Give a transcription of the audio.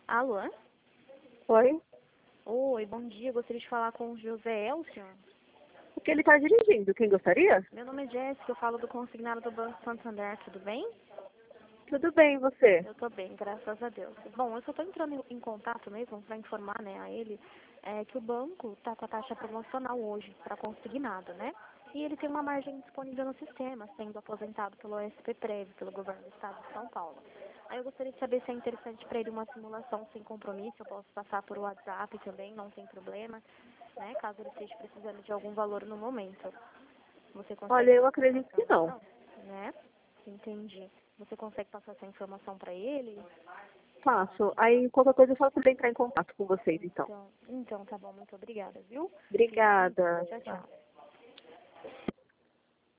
Alô? Oi? Oi, bom dia. Gostaria de falar com o José Elcio. O que ele está dirigindo? Quem gostaria? Meu nome é Jéssica, eu falo do consignado do Banco Santander, tudo bem? Tudo bem, e você? Eu tô bem, graças a Deus. Bom, eu só tô entrando em contato mesmo para informar, né, a ele que o banco tá com a taxa promocional hoje para consignado, né? E ele tem uma margem disponível no sistema, sendo aposentado pelo OSP-Prev, pelo governo do estado de São Paulo. Aí eu gostaria de saber se é interessante para ele uma simulação sem compromisso, eu posso passar por WhatsApp também, não tem problema, né? Caso ele esteja precisando de algum valor no momento. Você Olha, consegue eu passar essa acredito que não. informação? Né? Entendi. Você consegue passar essa informação para ele? Faço. Aí, qualquer coisa, eu só também entrar em contato com vocês, então. Então tá bom, muito obrigada, viu? Fique com Deus. Obrigada. Tchau, tchau.